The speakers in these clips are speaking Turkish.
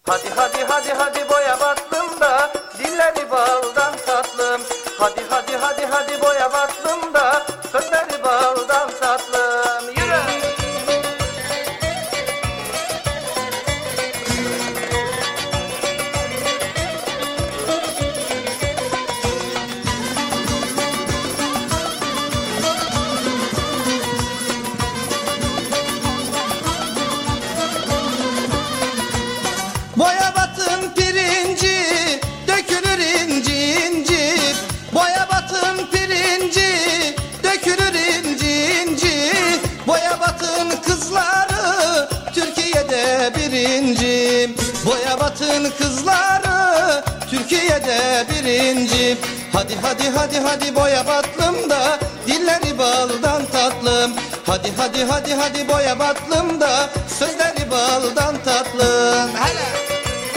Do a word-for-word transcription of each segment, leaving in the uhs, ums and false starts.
Hadi hadi hadi hadi boya battım da dilleri baldan tatlım. Hadi hadi hadi hadi boya battım da sözleri baldan tatlım. Yürü! Boya batın pirinci, dökülür inci inci. Boya batın pirinci, dökülür inci inci. Boya batın kızları, Türkiye'de birinci. Boya batın kızları, Türkiye'de birinci. Hadi hadi hadi hadi boya batlım da dilleri baldan tatlım. Hadi hadi hadi hadi boya batlım da sözleri baldan tatlım. Hele!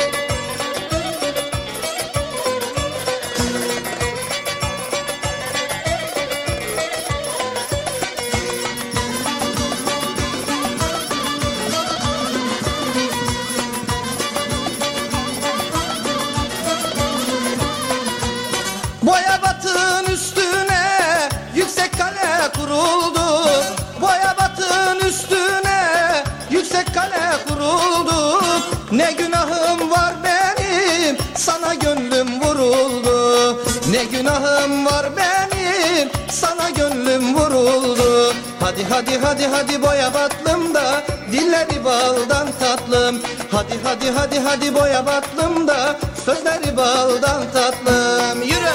Boya batın üstüne yüksek kale kuruldu. Boya batın üstüne yüksek kale kuruldu. Ne günahım var benim, sana gönlüm vuruldu. Ne günahım var benim, sana gönlüm vuruldu. Hadi hadi hadi hadi boya batlım da dilleri baldan tatlım. Hadi hadi hadi hadi boya batlım da sözleri baldan tatlım. Yürü!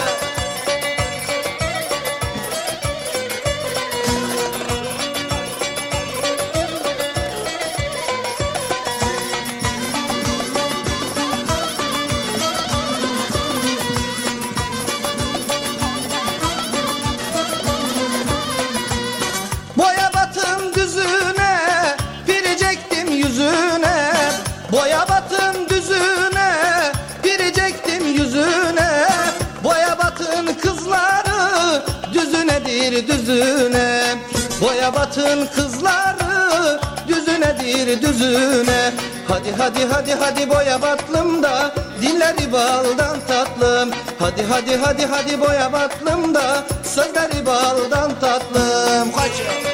Boya batın düzüne, pirecektim yüzüne. Boya batın düzüne, pirecektim yüzüne. Boya batın kızları, düzünedir düzüne. Boya batın kızları, düzünedir düzüne. Hadi hadi hadi hadi boya batlım da dilleri baldan tatlım. Hadi hadi hadi hadi boya batlım da sözleri baldan tatlım. Kaçın!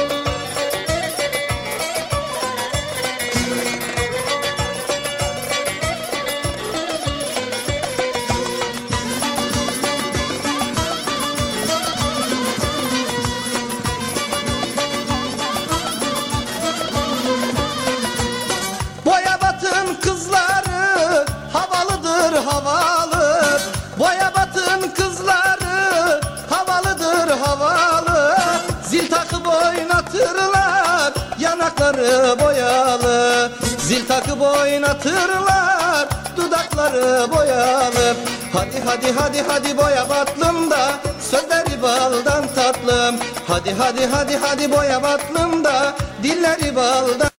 Boya batın kızları havalıdır havalı. Boya batın kızları havalıdır havalı. Zil takıp oynatırlar, yanakları boyalı. Zil takıp oynatırlar, dudakları boyalı. Hadi hadi hadi hadi boya batlım da sözleri baldan tatlım. Hadi hadi hadi hadi boya batlım da dilleri baldan